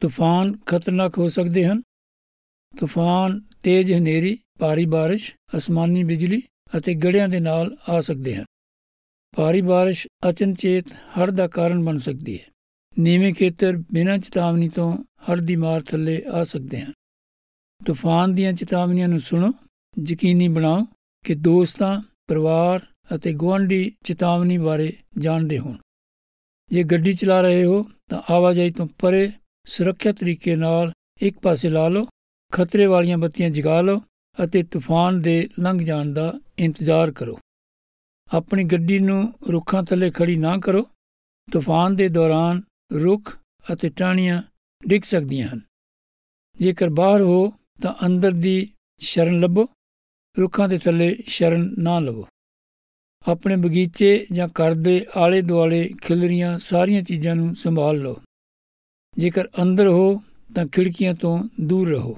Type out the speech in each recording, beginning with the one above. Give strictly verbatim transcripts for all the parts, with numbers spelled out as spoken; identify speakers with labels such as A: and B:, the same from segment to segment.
A: ਤੂਫਾਨ ਖਤਰਨਾਕ ਹੋ ਸਕਦੇ ਹਨ। ਤੂਫਾਨ ਤੇਜ਼ ਹਨੇਰੀ, ਭਾਰੀ ਬਾਰਿਸ਼, ਅਸਮਾਨੀ ਬਿਜਲੀ ਅਤੇ ਗੜ੍ਹਿਆਂ ਦੇ ਨਾਲ ਆ ਸਕਦੇ ਹਨ। ਭਾਰੀ ਬਾਰਿਸ਼ ਅਚਨਚੇਤ ਹੜ੍ਹ ਦਾ ਕਾਰਨ ਬਣ ਸਕਦੀ ਹੈ। ਨੀਵੇਂ ਖੇਤਰ ਬਿਨਾਂ ਚੇਤਾਵਨੀ ਤੋਂ ਹੜ੍ਹ ਦੀ ਮਾਰ ਥੱਲੇ ਆ ਸਕਦੇ ਹਨ। ਤੂਫਾਨ ਦੀਆਂ ਚੇਤਾਵਨੀਆਂ ਨੂੰ ਸੁਣੋ। ਯਕੀਨੀ ਬਣਾਓ ਕਿ ਦੋਸਤਾਂ, ਪਰਿਵਾਰ ਅਤੇ ਗੁਆਂਢੀ ਚੇਤਾਵਨੀ ਬਾਰੇ ਜਾਣਦੇ ਹੋਣ। ਜੇ ਗੱਡੀ ਚਲਾ ਰਹੇ ਹੋ ਤਾਂ ਆਵਾਜਾਈ ਤੋਂ ਪਰੇ ਸੁਰੱਖਿਅਤ ਤਰੀਕੇ ਨਾਲ ਇੱਕ ਪਾਸੇ ਲਾ ਲਓ, ਖਤਰੇ ਵਾਲੀਆਂ ਬੱਤੀਆਂ ਜਗਾ ਲਓ ਅਤੇ ਤੂਫਾਨ ਦੇ ਲੰਘ ਜਾਣ ਦਾ ਇੰਤਜ਼ਾਰ ਕਰੋ। ਆਪਣੀ ਗੱਡੀ ਨੂੰ ਰੁੱਖਾਂ ਥੱਲੇ ਖੜੀ ਨਾ ਕਰੋ। ਤੂਫਾਨ ਦੇ ਦੌਰਾਨ ਰੁੱਖ ਅਤੇ ਟਾਹਣੀਆਂ ਡਿੱਗ ਸਕਦੀਆਂ ਹਨ। ਜੇਕਰ ਬਾਹਰ ਹੋ ਤਾਂ ਅੰਦਰ ਦੀ ਸ਼ਰਨ ਲੱਭੋ, ਰੁੱਖਾਂ ਦੇ ਥੱਲੇ ਸ਼ਰਨ ਨਾ ਲਵੋ। ਆਪਣੇ ਬਗੀਚੇ ਜਾਂ ਘਰ ਦੇ ਆਲੇ ਦੁਆਲੇ ਖਿਲਰੀਆਂ ਸਾਰੀਆਂ ਚੀਜ਼ਾਂ ਨੂੰ ਸੰਭਾਲ ਲਓ। ਜੇਕਰ ਅੰਦਰ ਹੋ ਤਾਂ ਖਿੜਕੀਆਂ ਤੋਂ ਦੂਰ ਰਹੋ।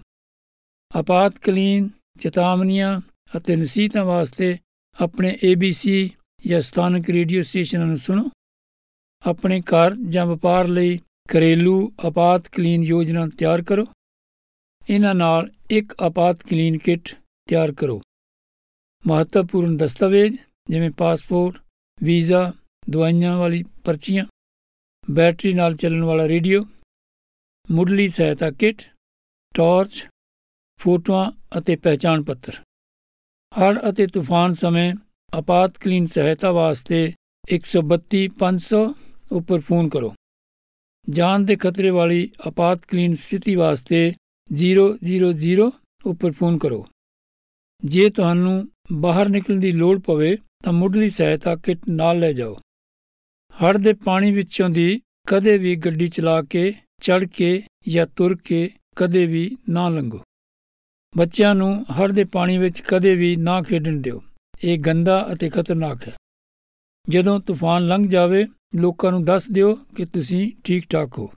A: ਆਪਾਤਕਾਲੀਨ ਚੇਤਾਵਨੀਆਂ ਅਤੇ ਨਸੀਹਤਾਂ ਵਾਸਤੇ ਆਪਣੇ ਏ ਬੀ ਸੀ ਜਾਂ ਸਥਾਨਕ ਰੇਡੀਓ ਸਟੇਸ਼ਨਾਂ ਨੂੰ ਸੁਣੋ। ਆਪਣੇ ਘਰ ਜਾਂ ਵਪਾਰ ਲਈ ਘਰੇਲੂ ਆਪਾਤਕਾਲੀਨ ਯੋਜਨਾ ਤਿਆਰ ਕਰੋ। ਇਹਨਾਂ ਨਾਲ ਇੱਕ ਆਪਾਤਕਾਲੀਨ ਕਿੱਟ ਤਿਆਰ ਕਰੋ। ਮਹੱਤਵਪੂਰਨ ਦਸਤਾਵੇਜ਼ ਜਿਵੇਂ ਪਾਸਪੋਰਟ, ਵੀਜ਼ਾ, ਦਵਾਈਆਂ ਵਾਲੀ ਪਰਚੀਆਂ, ਬੈਟਰੀ ਨਾਲ ਚੱਲਣ ਵਾਲਾ ਰੇਡੀਓ, ਮੁੱਢਲੀ ਸਹਾਇਤਾ ਕਿੱਟ, ਟਾਰਚ, ਫੋਟੋਆਂ ਅਤੇ ਪਹਿਚਾਣ ਪੱਤਰ। ਹੜ੍ਹ ਅਤੇ ਤੂਫਾਨ ਸਮੇਂ ਆਪਾਤਕਾਲੀਨ ਸਹਾਇਤਾ ਵਾਸਤੇ ਇੱਕ ਸੌ ਬੱਤੀ ਪੰਜ ਸੌ ਉੱਪਰ ਫੋਨ ਕਰੋ। ਜਾਨ ਦੇ ਖਤਰੇ ਵਾਲੀ ਆਪਾਤਕਾਲੀਨ ਸਥਿਤੀ ਵਾਸਤੇ ਜ਼ੀਰੋ ਜ਼ੀਰੋ ਜ਼ੀਰੋ ਉੱਪਰ ਫੋਨ ਕਰੋ। ਜੇ ਤੁਹਾਨੂੰ ਬਾਹਰ ਨਿਕਲਣ ਦੀ ਲੋੜ ਪਵੇ ਤਾਂ ਮੁੱਢਲੀ ਸਹਾਇਤਾ ਕਿੱਟ ਨਾਲ ਲੈ ਜਾਓ। ਹੜ੍ਹ ਦੇ ਪਾਣੀ ਵਿੱਚੋਂ ਦੀ ਕਦੇ ਵੀ ਗੱਡੀ ਚਲਾ ਕੇ, ਚੜ੍ਹ ਕੇ ਜਾਂ ਤੁਰ ਕੇ ਕਦੇ ਵੀ ਨਾ ਲੰਘੋ। ਬੱਚਿਆਂ ਨੂੰ ਹੜ੍ਹ ਦੇ ਪਾਣੀ ਵਿੱਚ ਕਦੇ ਵੀ ਨਾ ਖੇਡਣ ਦਿਓ। ਇਹ ਗੰਦਾ ਅਤੇ ਖਤਰਨਾਕ ਹੈ। ਜਦੋਂ ਤੂਫਾਨ ਲੰਘ ਜਾਵੇ ਲੋਕਾਂ ਨੂੰ ਦੱਸ ਦਿਓ ਕਿ ਤੁਸੀਂ ਠੀਕ ਠਾਕ ਹੋ।